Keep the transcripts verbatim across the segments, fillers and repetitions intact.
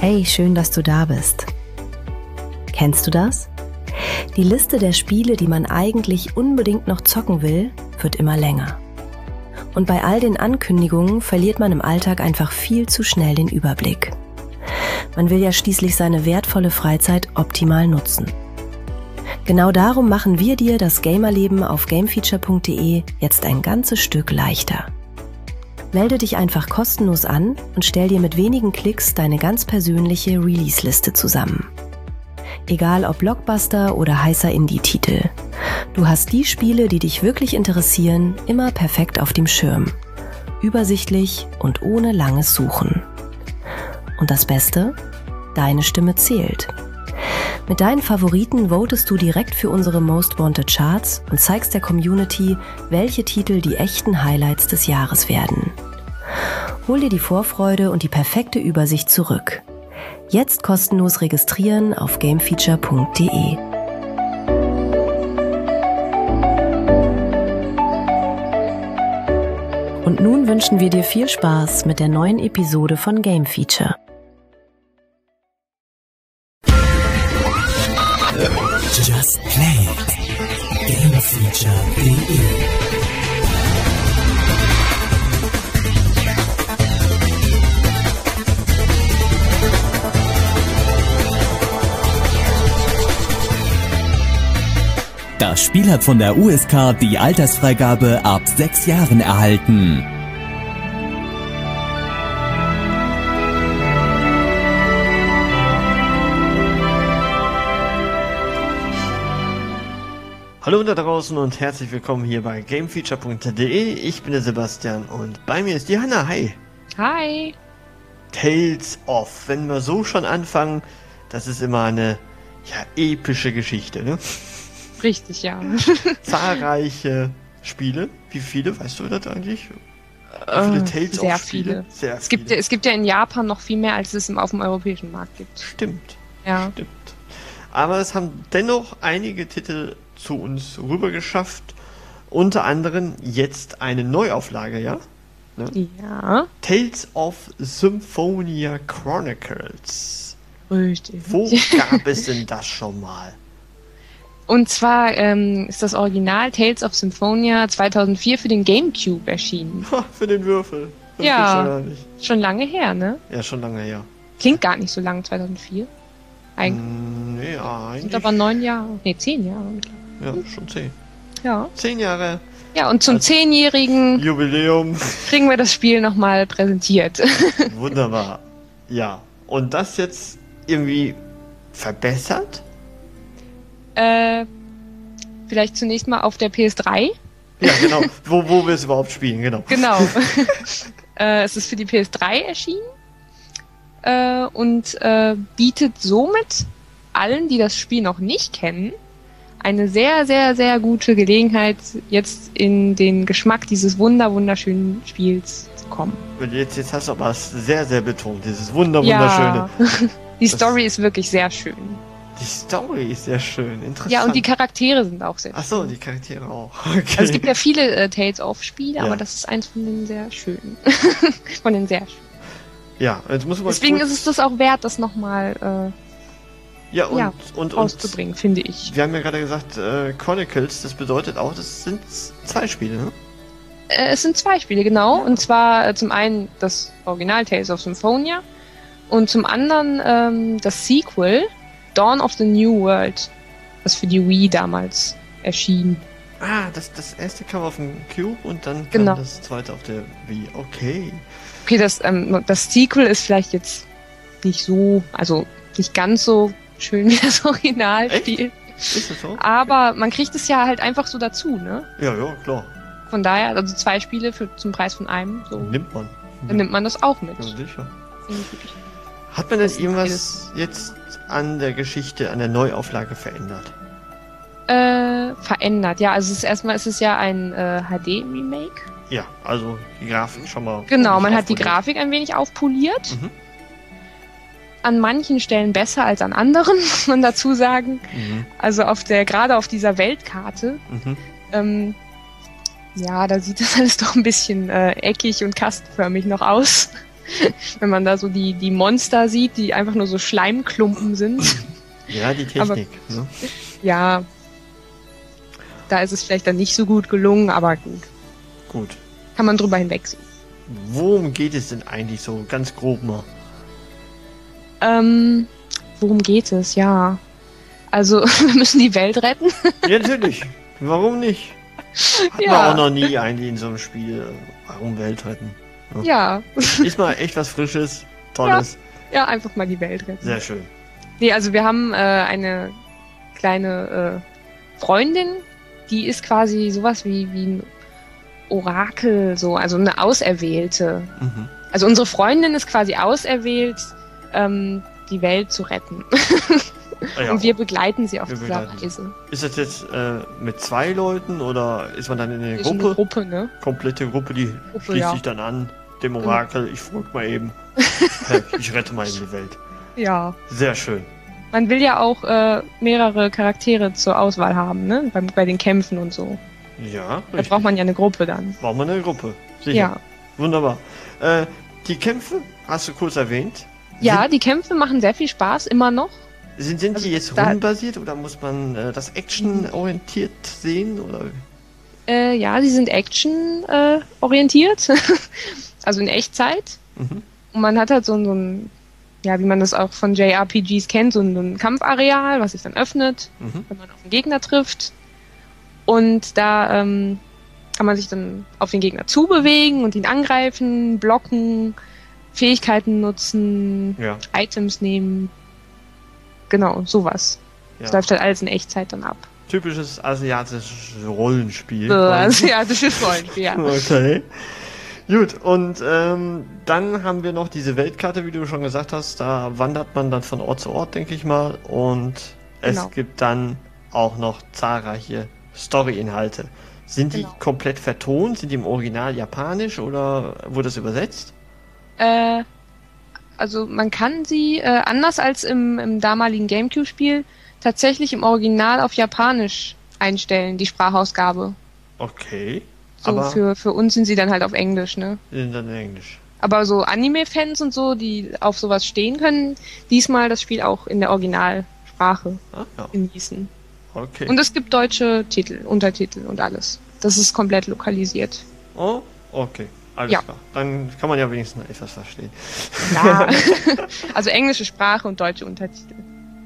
Hey, schön, dass du da bist. Kennst du das? Die Liste der Spiele, die man eigentlich unbedingt noch zocken will, wird immer länger. Und bei all den Ankündigungen verliert man im Alltag einfach viel zu schnell den Überblick. Man will ja schließlich seine wertvolle Freizeit optimal nutzen. Genau darum machen wir dir das Gamerleben auf gamefeature punkt de jetzt ein ganzes Stück leichter. Melde dich einfach kostenlos an und stell dir mit wenigen Klicks deine ganz persönliche Release-Liste zusammen. Egal ob Blockbuster oder heißer Indie-Titel. Du hast die Spiele, die dich wirklich interessieren, immer perfekt auf dem Schirm. Übersichtlich und ohne langes Suchen. Und das Beste? Deine Stimme zählt. Mit deinen Favoriten votest du direkt für unsere Most Wanted Charts und zeigst der Community, welche Titel die echten Highlights des Jahres werden. Hol dir die Vorfreude und die perfekte Übersicht zurück. Jetzt kostenlos registrieren auf gamefeature punkt de. Und nun wünschen wir dir viel Spaß mit der neuen Episode von Game Feature. Just Play it. gamefeature punkt de. Das Spiel hat von der U S K die Altersfreigabe ab sechs Jahren erhalten. Hallo da draußen und herzlich willkommen hier bei gamefeature punkt de. Ich bin der Sebastian und bei mir ist die Hanna. Hi. Hi. Tales of. Wenn wir so schon anfangen, das ist immer eine ja, epische Geschichte, ne? Richtig, ja. Zahlreiche Spiele. Wie viele? Weißt du das eigentlich? Wie viele äh, Tales sehr of Spiele? Viele. Sehr es viele. Gibt, es gibt ja in Japan noch viel mehr, als es auf dem europäischen Markt gibt. Stimmt. Ja. Stimmt. Aber es haben dennoch einige Titel zu uns rüber geschafft. Unter anderem jetzt eine Neuauflage, ja? Ne? Ja. Tales of Symphonia Chronicles. Richtig. Wo gab es denn das schon mal? Und zwar ähm, ist das Original Tales of Symphonia zweitausendvier für den GameCube erschienen. Ha, für den Würfel. Das Ja. gibt's ja gar nicht. Schon lange her, ne? Ja, schon lange her. Klingt gar nicht so lang, zweitausendvier. Eigentlich. Mm, nee, ja, Sind eigentlich. aber neun Jahre. Nee, zehn Jahre. Ja, schon zehn. Ja. Zehn Jahre Ja, und zum Also- zehnjährigen Jubiläum. kriegen wir das Spiel nochmal präsentiert. Wunderbar. Ja. Und das jetzt irgendwie verbessert? äh, vielleicht zunächst mal auf der P S drei. Ja, genau. wo, wo wir es überhaupt spielen, genau. Genau. äh, es ist für die P S drei erschienen äh, und äh, bietet somit allen, die das Spiel noch nicht kennen, eine sehr, sehr, sehr gute Gelegenheit, jetzt in den Geschmack dieses wunder wunderschönen Spiels zu kommen. Und jetzt, jetzt hast du aber es sehr, sehr betont. Dieses Wunder, Wunderschöne. Ja. Die Das- Story ist wirklich sehr schön. Die Story ist sehr schön. Interessant. Ja, und die Charaktere sind auch sehr schön. Ach so, die Charaktere auch. Okay. Also es gibt ja viele äh, Tales-of-Spiele, Ja. aber das ist eins von den sehr schönen. von den sehr schönen. Ja, jetzt muss man Deswegen kurz, ist es das auch wert, das nochmal ja, und, ja, und, und, rauszubringen, finde ich. wir haben ja gerade gesagt, äh, Chronicles, das bedeutet auch, das sind zwei Spiele, ne? Äh, es sind zwei Spiele, genau. Und zwar äh, zum einen das Original Tales of Symphonia und zum anderen ähm, das Sequel Dawn of the New World, das für die Wii damals erschien. Ah, das, das erste kam auf dem Cube und dann kam Genau. das zweite auf der Wii. Okay. Okay, das, ähm, das Sequel ist vielleicht jetzt nicht so, also nicht ganz so schön wie das Originalspiel. Ist das so? Aber man kriegt es ja halt einfach so dazu, ne? Ja, ja, klar. Von daher, also zwei Spiele für, zum Preis von einem, so, Nimmt man. dann nimmt man das auch mit. Ja, sicher. Finde ich wirklich. Hat man denn Das ist irgendwas jetzt an der Geschichte, an der Neuauflage verändert? Äh, verändert, ja. Also es ist erstmal ist es ja ein äh, H D-Remake. Ja, also die Grafik schon mal. Genau, man hat die aufpoliert. Grafik ein wenig aufpoliert. Mhm. An manchen Stellen besser als an anderen, muss man dazu sagen. Mhm. Also auf der, gerade auf dieser Weltkarte, Mhm. ähm, ja, da sieht das alles doch ein bisschen äh, eckig und kastenförmig noch aus. Wenn man da so die, die Monster sieht, die einfach nur so Schleimklumpen sind. Ja, die Technik. Aber, ne? Ja, da ist es vielleicht dann nicht so gut gelungen, aber gut. Gut. Kann man drüber hinwegsehen. Worum geht es denn eigentlich so ganz grob mal? Ähm, worum geht es? Ja. Also, wir müssen die Welt retten. Ja, natürlich. Warum nicht? Hat Ja. man auch noch nie eigentlich in so einem Spiel. Warum Welt retten? Ja. Ist mal echt was Frisches, Tolles. Ja, einfach mal die Welt retten. Sehr schön. Nee, also wir haben äh, eine kleine äh, Freundin, die ist quasi sowas wie, wie ein Orakel, so, also eine Auserwählte. Mhm. Also unsere Freundin ist quasi auserwählt, ähm, die Welt zu retten. Ah, ja. Und wir begleiten sie auf Wir dieser begleiten sie. Reise. Ist das jetzt äh, mit zwei Leuten oder ist man dann in einer Wir sind Gruppe? eine Gruppe, ne? Komplette Gruppe, die Gruppe, schließt ja. sich dann an. Dem Orakel, ich folge mal eben. Ja, ich rette mal eben die Welt. Ja. Sehr schön. Man will ja auch äh, mehrere Charaktere zur Auswahl haben, ne? Bei, bei den Kämpfen und so. Ja, Da richtig. braucht man ja eine Gruppe dann. Braucht man eine Gruppe. Sicher. Ja. Wunderbar. Äh, die Kämpfe hast du kurz erwähnt. Ja, die Kämpfe machen sehr viel Spaß, immer noch. Sind, sind Also die jetzt da- rundenbasiert oder muss man äh, das Action-orientiert sehen? Oder? Äh, ja, die sind Action-orientiert. Äh, orientiert. Also in Echtzeit. Mhm. Und man hat halt so, ein- so ein, ja, wie man das auch von J R P Gs kennt, so ein, so ein Kampfareal, was sich dann öffnet, Mhm. wenn man auf den Gegner trifft. Und da ähm, kann man sich dann auf den Gegner zubewegen und ihn angreifen, blocken, Fähigkeiten nutzen, Ja. Items nehmen. Genau, sowas. Das ja. läuft halt alles in Echtzeit dann ab. Typisches asiatisches Rollenspiel. So, asiatisches Rollenspiel, ja. Okay. Gut, und ähm, dann haben wir noch diese Weltkarte, wie du schon gesagt hast. Da wandert man dann von Ort zu Ort, denke ich mal. Und es Genau. gibt dann auch noch zahlreiche Story-Inhalte. Sind die Genau. komplett vertont? Sind die im Original japanisch oder wurde das übersetzt? Äh, also man kann sie, äh, anders als im, im damaligen GameCube-Spiel, tatsächlich im Original auf Japanisch einstellen, die Sprachausgabe. Okay. So, aber für, für uns sind sie dann halt auf Englisch, ne? die sind dann in Englisch. Aber so Anime-Fans und so, die auf sowas stehen können, diesmal das Spiel auch in der Originalsprache Ah, ja. genießen. Okay. Und es gibt deutsche Titel, Untertitel und alles. Das ist komplett lokalisiert. Oh, okay. Alles Ja. klar. Dann kann man ja wenigstens noch etwas verstehen. Ja. Also englische Sprache und deutsche Untertitel.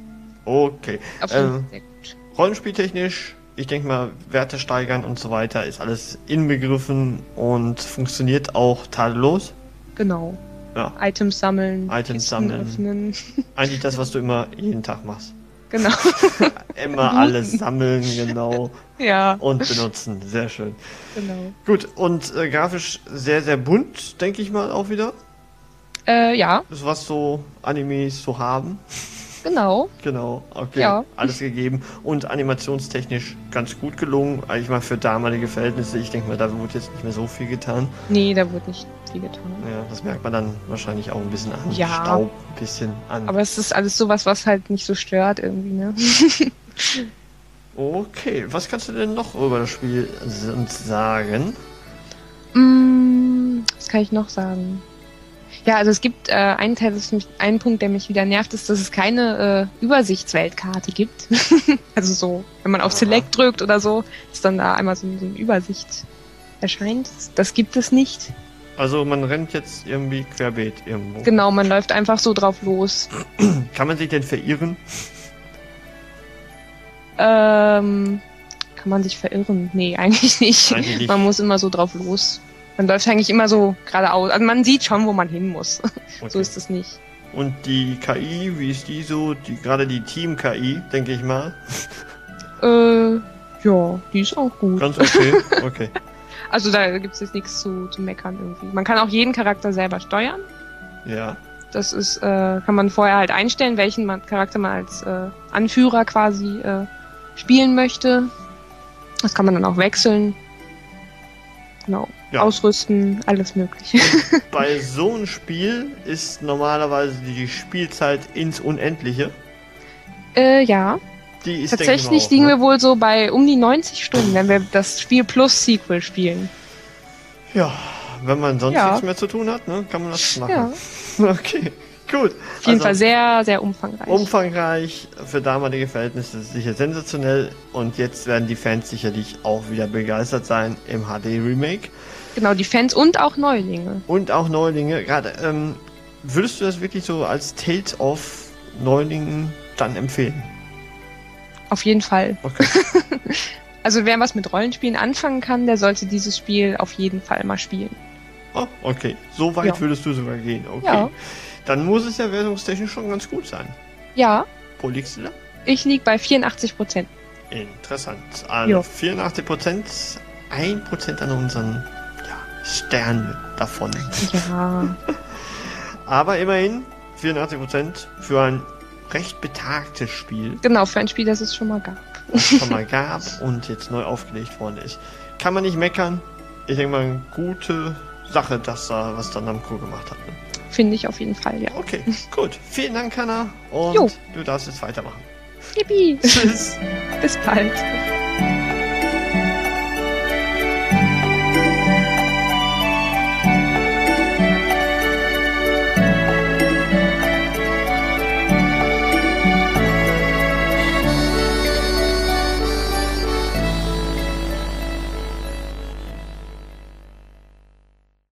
Okay. Auf jeden Ähm, Fall sehr gut. Rollenspieltechnisch, ich denke mal, Werte steigern und so weiter ist alles inbegriffen und funktioniert auch tadellos. Genau. Ja. Items sammeln, Items Kisten sammeln. öffnen. Eigentlich das, was du immer jeden Tag machst. Genau. Immer alles sammeln, genau. Ja, Und benutzen. Sehr schön. genau. Gut, und äh, grafisch sehr, sehr bunt, denke ich mal auch wieder. Äh, ja, Das, was so Animes so haben. genau. Genau, okay. Ja. Alles gegeben. Und animationstechnisch ganz gut gelungen. Eigentlich mal für damalige Verhältnisse. Ich denke mal, da wurde jetzt nicht mehr so viel getan. Nee, da wird nicht viel getan. Ja, das merkt man dann wahrscheinlich auch ein bisschen an. Ja. Staub, ein bisschen an. Aber es ist alles sowas, was halt nicht so stört irgendwie, ne? Okay, was kannst du denn noch über das Spiel uns sagen? Mm, was kann ich noch sagen? Ja, also es gibt äh, einen Teil, das mich, einen Punkt, der mich wieder nervt, ist, dass es keine äh, Übersichtsweltkarte gibt. Also so, wenn man auf Aha. Select drückt oder so, ist dann da einmal so, so eine Übersicht erscheint. Das gibt es nicht. Also man rennt jetzt irgendwie querbeet irgendwo. Genau, man läuft einfach so drauf los. Kann man sich denn verirren? Ähm, kann man sich verirren? Nee, eigentlich nicht. Eigentlich nicht. Man muss immer so drauf los. Man läuft eigentlich immer so geradeaus. Also man sieht schon, wo man hin muss. Okay. So ist es nicht. Und die K I, wie ist die so? Die, gerade die Team-K I, denke ich mal. Äh, ja, die ist auch gut. Ganz okay. Okay. Also da gibt es jetzt nichts zu, zu meckern irgendwie. Man kann auch jeden Charakter selber steuern. Ja. Das ist, äh, kann man vorher halt einstellen, welchen man, Charakter man als äh, Anführer quasi äh, spielen möchte. Das kann man dann auch wechseln. Genau. Ja. Ausrüsten, alles mögliche. Bei so einem Spiel ist normalerweise die Spielzeit ins Unendliche. äh, ja. Die ist Tatsächlich denke ich liegen mal auch, wir wohl so bei um die neunzig Stunden, wenn wir das Spiel plus Sequel spielen. ne? Ja, wenn man sonst Ja. nichts mehr zu tun hat, ne, kann man das machen. Ja. Okay, gut. Auf jeden Fall sehr, sehr umfangreich. Umfangreich, für damalige Verhältnisse sicher sensationell und jetzt werden die Fans sicherlich auch wieder begeistert sein im H D-Remake. Genau, die Fans und auch Neulinge. Und auch Neulinge. Gerade, ähm, würdest du das wirklich so als Tales of Neulingen dann empfehlen? Auf jeden Fall. Okay. Also wer was mit Rollenspielen anfangen kann, der sollte dieses Spiel auf jeden Fall mal spielen. Oh, okay. So weit Ja. würdest du sogar gehen. Okay. Ja. Dann muss es ja wertungstechnisch schon ganz gut sein. Ja, Wo liegst du da? ich lieg bei vierundachtzig Prozent. Interessant. Also Jo. vierundachtzig Prozent, ein Prozent an unseren ja, Sternen davon. Ja. Aber immerhin vierundachtzig Prozent für ein recht betagtes Spiel, Genau, für ein Spiel, das es schon mal gab. das es schon mal gab und jetzt neu aufgelegt worden ist. Kann man nicht meckern. Ich denke mal, eine gute Sache, dass da was dann Namco gemacht hat. Ne? Finde ich auf jeden Fall, ja. Okay, gut. Vielen Dank, Hanna. Und Jo. du darfst jetzt weitermachen. Yippie. Tschüss. Bis bald.